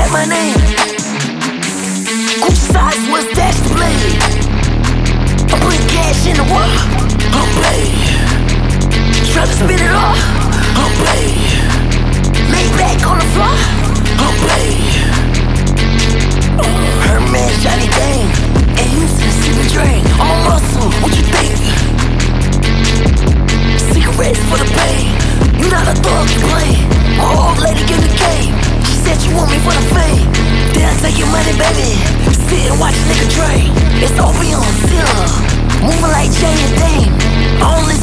like my name. Gucci size was dashed to blade. I'm putting cash in the world. I'm paid. Trying to spin it off. I'm paid. Lay back on the floor. I'm paid. Hermes, Johnny Dane, and Houston, sipping drain. I'm a muscle, what you think? Cigarettes for the pain. You not a thug, you play. My old lady in the game. She said you want me for the fame. Then I take your money, baby. Sit and watch a nigga drain. It's opium, silver. Moving like Jay and Dame. I only